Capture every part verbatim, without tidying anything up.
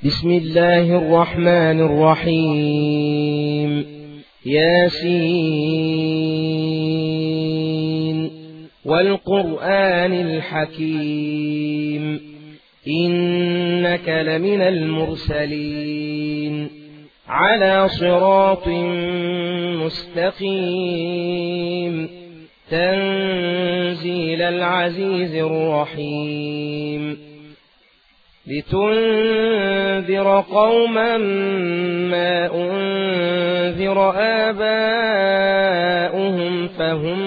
بسم الله الرحمن الرحيم. ياسين والقرآن الحكيم إنك لمن المرسلين على صراط مستقيم تنزيل العزيز الرحيم لتنذر قوما ما أنذر آباؤهم فهم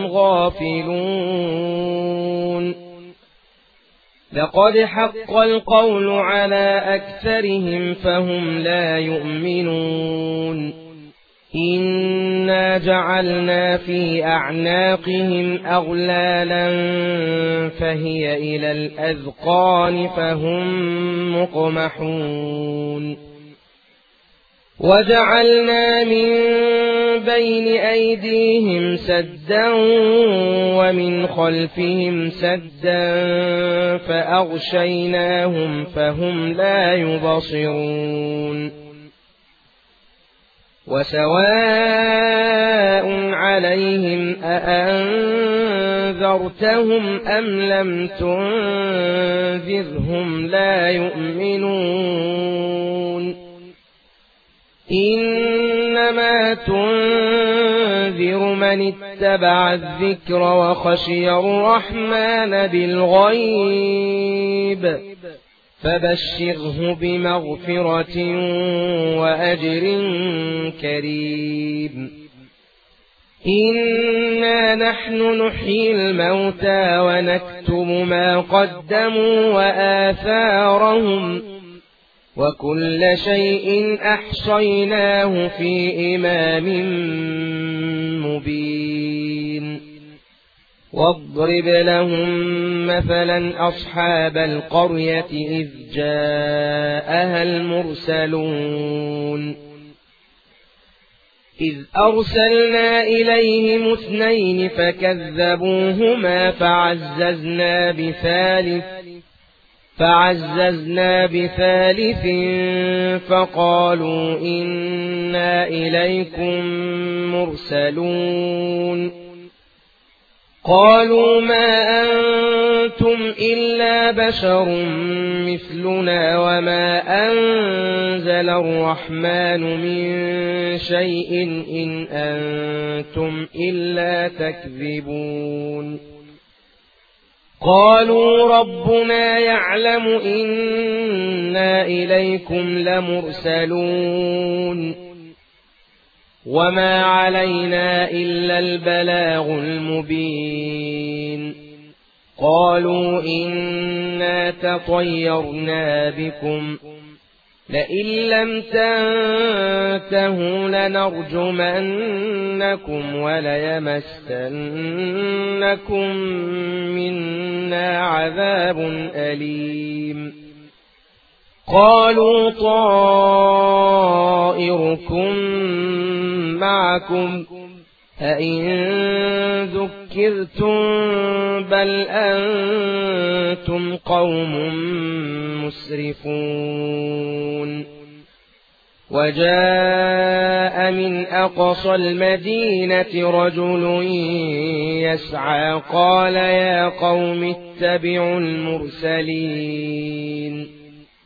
غافلون لقد حق القول على أكثرهم فهم لا يؤمنون إنا جعلنا في أعناقهم أغلالا فهي إلى الأذقان فهم مقمحون وجعلنا من بين أيديهم سدا ومن خلفهم سدا فأغشيناهم فهم لا يبصرون وسواء عليهم أأنذرتهم أم لم تنذرهم لا يؤمنون إنما تنذر من اتبع الذكر وخشي الرحمن بالغيب فبشره بمغفرة وأجر كريم إنا نحن نحيي الموتى ونكتب ما قدموا وآثارهم وكل شيء أحصيناه في إمام مبين واضرب لهم مثلا أصحاب القرية إذ جاءها المرسلون إذ أرسلنا إليهم اثنين فكذبوهما فعززنا بثالث فعززنا بثالث فقالوا إنا إليكم مرسلون قالوا ما أنتم إلا بشر مثلنا وما أنزل الرحمن من شيء إن أنتم إلا تكذبون قالوا ربنا يعلم إنا إليكم لمرسلون وما علينا إلا البلاغ المبين قالوا إنا تطيرنا بكم لئن لم تنتهوا لنرجمنكم وليمسنكم منا عذاب أليم قالوا طائركم معكم أئن ذكرتم بل أنتم قوم مسرفون وجاء من أقصى المدينة رجل يسعى قال يا قوم اتبعوا المرسلين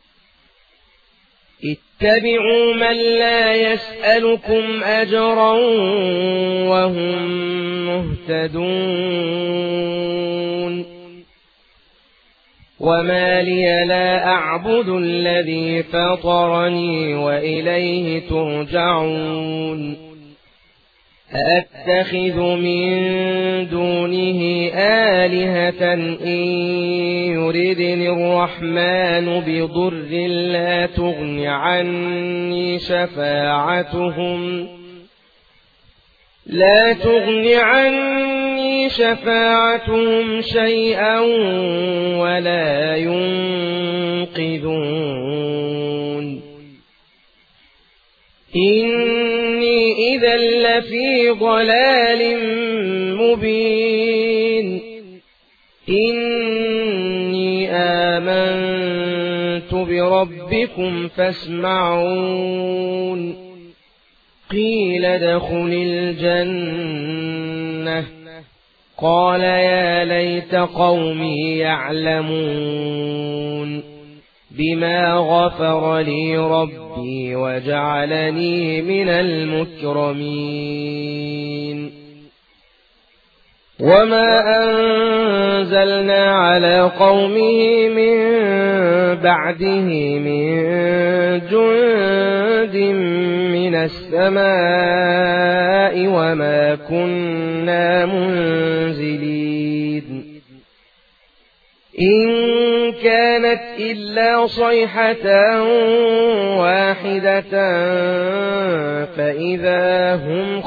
اتبعوا من لا يسألكم أجرا وهم مهتدون وما لي لا أعبد الذي فطرني وإليه ترجعون أأتخذ من دونه آلهة إن يردني الرحمن بضر لا تغن عني شفاعتهم لا تغن عني شفاعتهم شيئا ولا ينقذون إني إذا لفي ضلال مبين إني آمنت ربكم فاسمعون قيل ادخل الجنة قال يا ليت قومي يعلمون بما غفر لي ربي وجعلني من المكرمين وما أنزلنا على قومه من بعده من جند من السماء وما كنا منزلين إن كانت إلا صيحة واحدة فإذا هم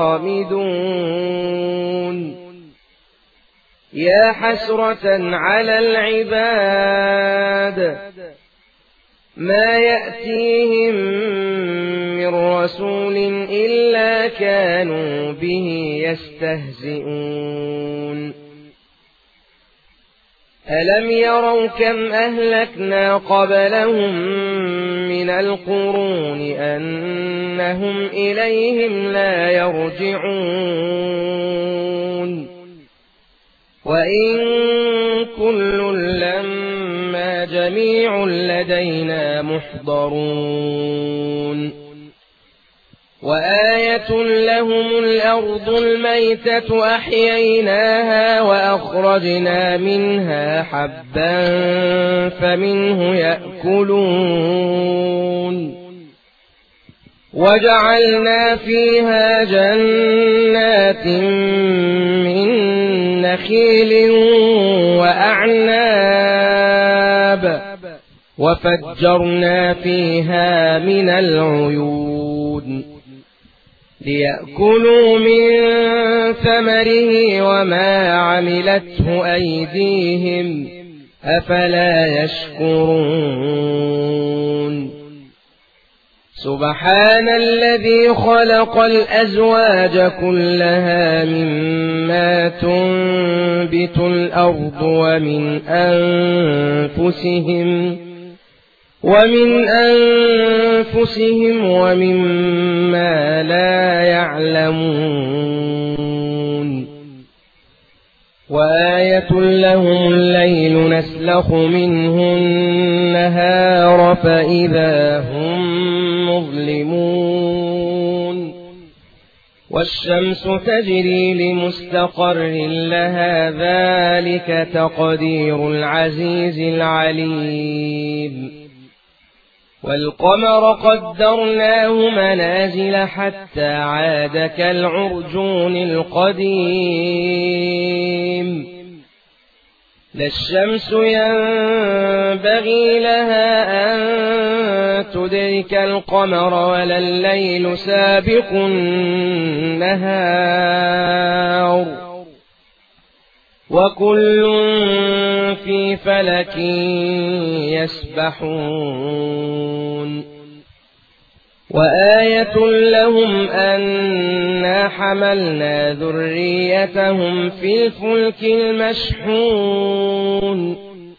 خامدون يا حسرة على العباد ما يأتيهم من رسول إلا كانوا به يستهزئون ألم يروا كم أهلكنا قبلهم من القرون أنهم إليهم لا يرجعون وإن كل لما جميع لدينا محضرون وآية لهم الأرض الميتة أحييناها وأخرجنا منها حبا فمنه يأكلون وجعلنا فيها جنات من نخيل وأعناب وفجرنا فيها من العيون ليأكلوا من ثمره وما عملته أيديهم أفلا يشكرون سبحان الذي خلق الأزواج كلها مما تنبت الأرض ومن أنفسهم ومن أنفسهم ومما لا يعلمون وآية لهم الليل نسلخ منه النهار فإذا هم مظلمون والشمس تجري لمستقر لها ذلك تقدير العزيز العليم والقمر قدرناه منازل حتى عاد كالعرجون القديم لا الشمس ينبغي لها أن تدرك القمر ولا الليل سابق النهار وكل في فلك يسبحون وآية لهم أنا حملنا ذريتهم في الفلك المشحون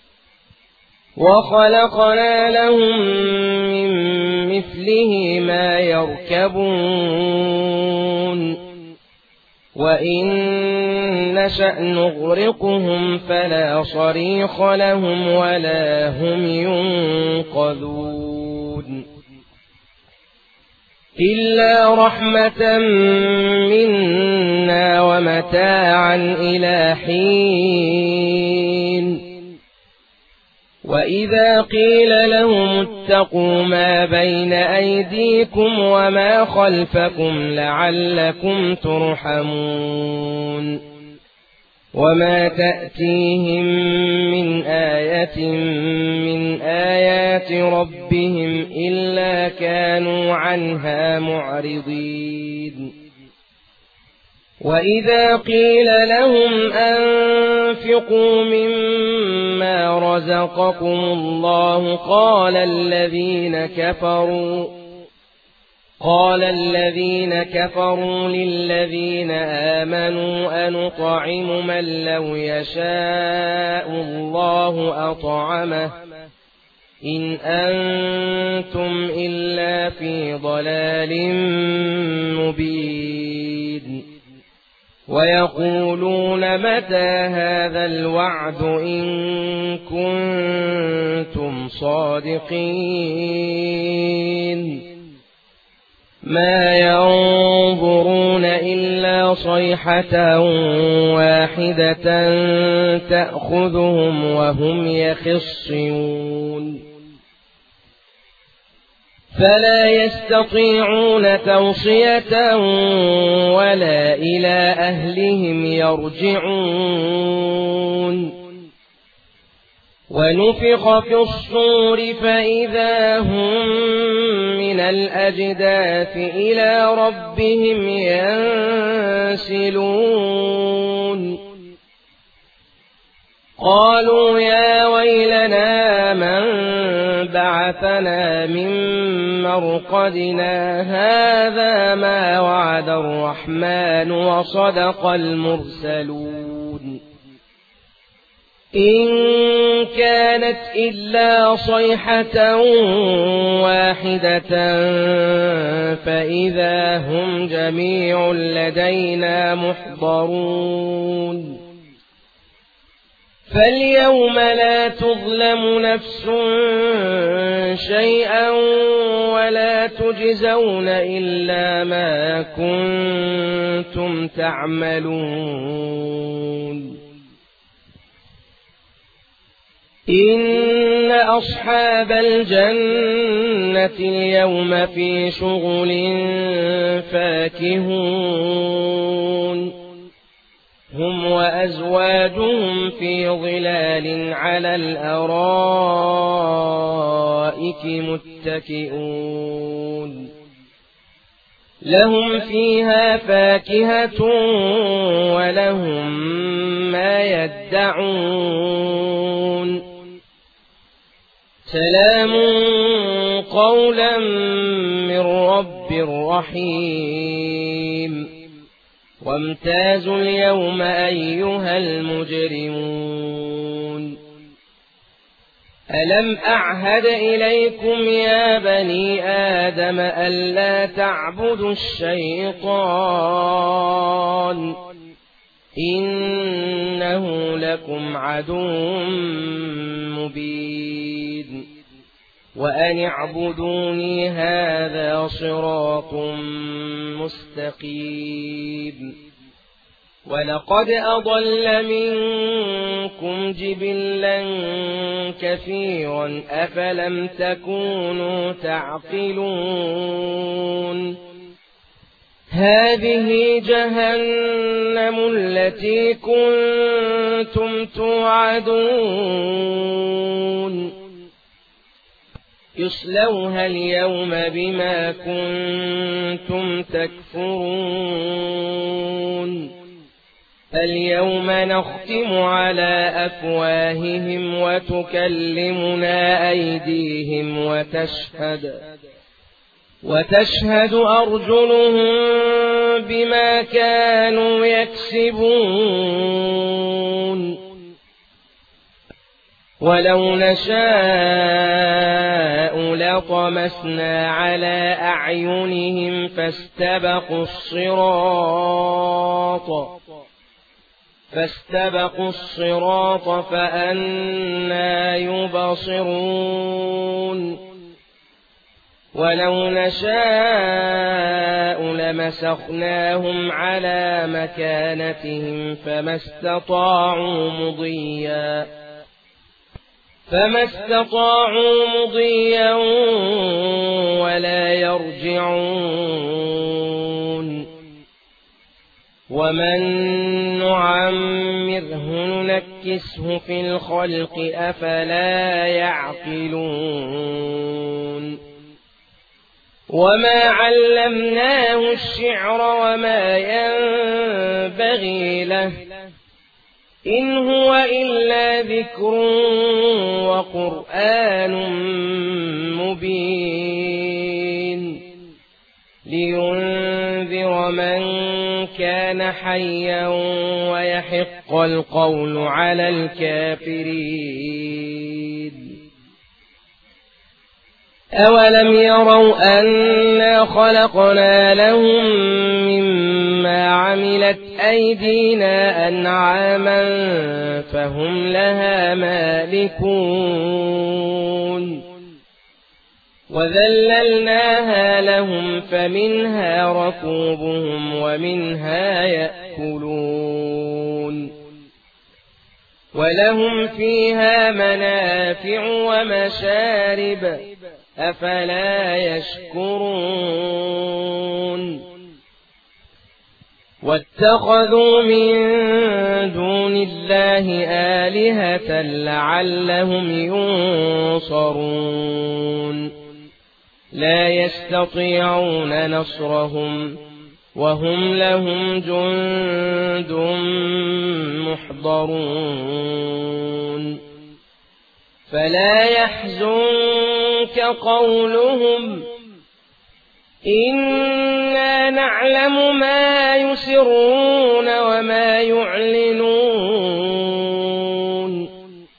وخلقنا لهم من مثله ما يركبون وإن نشأ نغرقهم فلا صريخ لهم ولا هم ينقذون إلا رحمة منا ومتاعا إلى حين وإذا قيل لهم اتقوا ما بين أيديكم وما خلفكم لعلكم ترحمون وما تأتيهم من آية من آيات ربهم إلا كانوا عنها معرضين وإذا قيل لهم أنفقوا مما رزقكم الله قال الذين كفروا قال الذين كفروا للذين آمنوا أنطعم من لو يشاء الله أطعمه إن أنتم إلا في ضلال مبين ويقولون متى هذا الوعد إن كنتم صادقين ما ينظرون إلا صيحة واحدة تأخذهم وهم يخصمون فلا يستطيعون توصية ولا إلى أهلهم يرجعون ونفخ في الصور فإذا هم من الأجداث إلى ربهم ينسلون قالوا يا ويلنا من بعثنا من مرقدنا هذا ما وعد الرحمن وصدق المرسلون إن كانت إلا صيحة واحدة فإذا هم جميع لدينا محضرون فاليوم لا تظلم نفس شيئا ولا تجزون إلا ما كنتم تعملون إن أصحاب الجنة اليوم في شغل فاكهون هم وأزواجهم في ظلال على الأرائك متكئون لهم فيها فاكهة ولهم ما يدعون سلام قولا من رب رحيم وامتازوا اليوم أيها المجرمون ألم أعهد إليكم يا بني آدم ألا تعبدوا الشيطان إنه لكم عدو مبين وأن اعبدوني هذا صراط مستقيم ولقد أضل منكم جبلا كثيرا أفلم تكونوا تعقلون هذه جهنم التي كنتم توعدون يصلوها اليوم بما كنتم تكفرون اليوم نختم على أفواههم وتكلمنا أيديهم وتشهد وتشهد أرجلهم بما كانوا يكسبون ولو نشاء لطمسنا على أعينهم فاستبقوا الصراط فاستبقوا الصراط فأنى يبصرون ولو نشاء لمسخناهم على مكانتهم فما استطاعوا مضيا فما استطاعوا مضيا ولا يرجعون ومن نعمره ننكسه في الخلق أفلا يعقلون وما علمناه الشعر وما ينبغي له إن هو إلا ذكر وقرآن مبين لينذر من كان حيا ويحق القول على الكافرين أولم يروا أنا خلقنا لهم مما عملت أيدينا أنعاما فهم لها مالكون وذللناها لهم فمنها ركوبهم ومنها يأكلون ولهم فيها منافع ومشارب أفلا يشكرون واتخذوا من دون الله آلهة لعلهم ينصرون لا يستطيعون نصرهم وهم لهم جند محضرون فلا يحزنك قولهم إنا نعلم ما يسرون وما يعلنون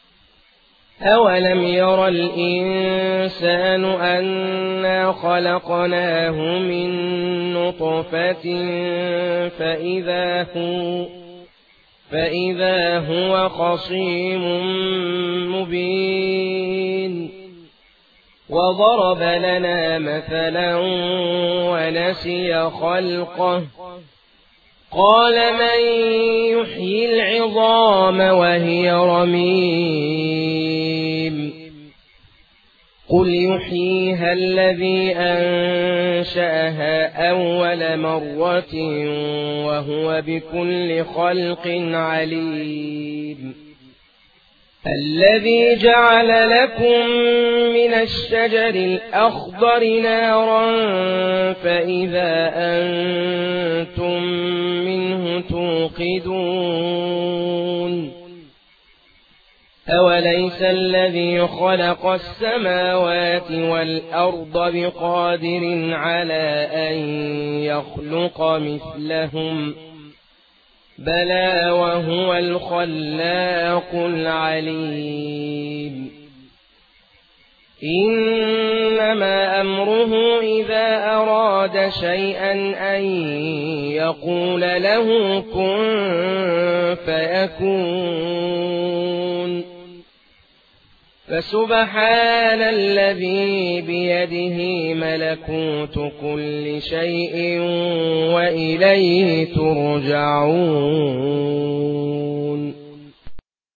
أولم ير الإنسان أنا خلقناه من نطفة فإذا هو فإذا هو خصيم مبين وضرب لنا مثلا ونسي خلقه قال من يحيي العظام وهي رميم قل يحييها الذي أنشأها أول مرة وهو بكل خلق عليم الذي جعل لكم من الشجر الأخضر نارا فإذا أنتم منه توقدون أوليس الذي خلق السماوات والأرض بقادر على أن يخلق مثلهم بلى وهو الخلاق العليم إنما أمره إذا أراد شيئا أن يقول له كن فيكون فسبحان الذي بيده ملكوت كل شيء وإليه ترجعون